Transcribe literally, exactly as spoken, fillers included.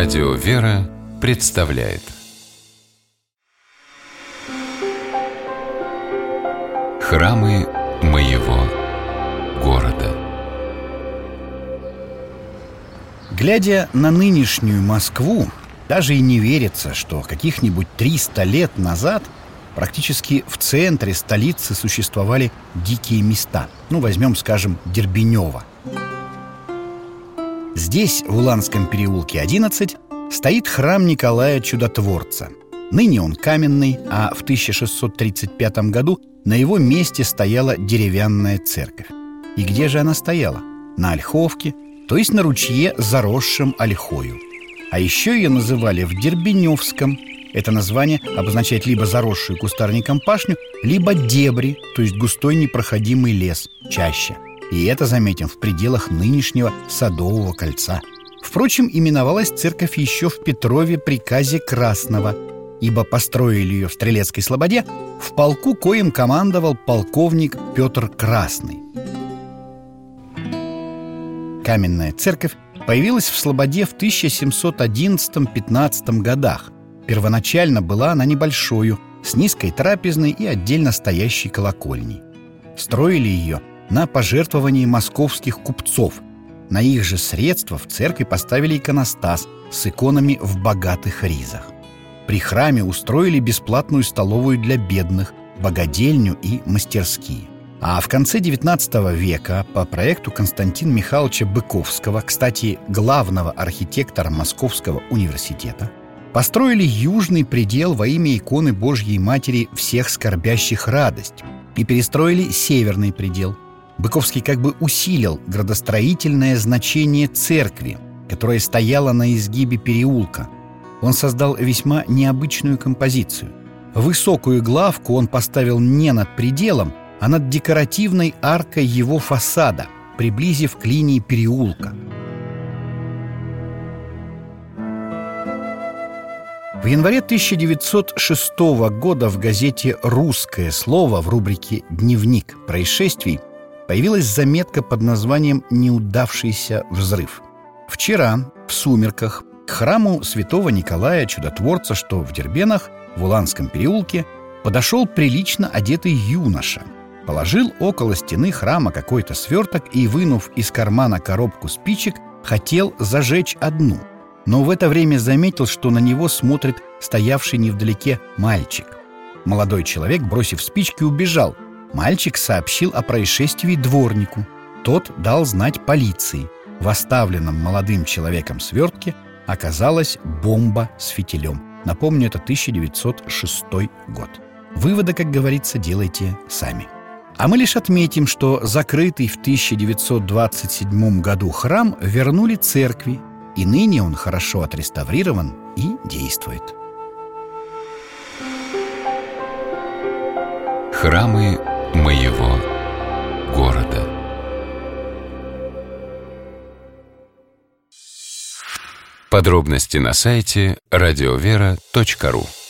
Радио «Вера» представляет Храмы моего города. Глядя на нынешнюю Москву, даже и не верится, что каких-нибудь триста лет назад практически в центре столицы существовали дикие места. Ну, возьмем, скажем, Дербенево. Здесь, в Уланском переулке одиннадцать, стоит храм Николая Чудотворца. Ныне он каменный, а в тысяча шестьсот тридцать пятом году на его месте стояла деревянная церковь. И где же она стояла? На Ольховке, то есть на ручье, заросшем ольхою. А еще ее называли в Дербеневском. Это название обозначает либо заросшую кустарником пашню, либо дебри, то есть густой непроходимый лес, чаща. И это, заметим, в пределах нынешнего Садового кольца. Впрочем, именовалась церковь еще в Петрове приказе Красного, ибо построили ее в Стрелецкой слободе в полку, коим командовал полковник Петр Красный. Каменная церковь появилась в слободе в тысяча семьсот одиннадцатом-пятнадцатом годах. Первоначально была она небольшою, с низкой трапезной и отдельно стоящей колокольней. Строили ее на пожертвовании московских купцов. На их же средства в церкви поставили иконостас с иконами в богатых ризах. При храме устроили бесплатную столовую для бедных, богадельню и мастерские. А в конце девятнадцатого века по проекту Константина Михайловича Быковского, кстати, главного архитектора Московского университета, построили южный предел во имя иконы Божьей Матери всех скорбящих радость и перестроили северный предел. Быковский как бы усилил градостроительное значение церкви, которая стояла на изгибе переулка. Он создал весьма необычную композицию. Высокую главку он поставил не над пределом, а над декоративной аркой его фасада, приблизив к линии переулка. В январе тысяча девятьсот шестого года в газете «Русское слово» в рубрике «Дневник происшествий» появилась заметка под названием «Неудавшийся взрыв». Вчера, в сумерках, к храму святого Николая Чудотворца, что в Дербенах, в Уланском переулке, подошел прилично одетый юноша. Положил около стены храма какой-то сверток и, вынув из кармана коробку спичек, хотел зажечь одну. Но в это время заметил, что на него смотрит стоявший невдалеке мальчик. Молодой человек, бросив спички, убежал. Мальчик сообщил о происшествии дворнику. Тот дал знать полиции. В оставленном молодым человеком свертке оказалась бомба с фитилем. Напомню, это тысяча девятьсот шестой год. Выводы, как говорится, делайте сами. А мы лишь отметим, что закрытый в тысяча девятьсот двадцать седьмом году храм вернули церкви, и ныне он хорошо отреставрирован и действует. Храмы моего города. Подробности на сайте радиовера точка ру.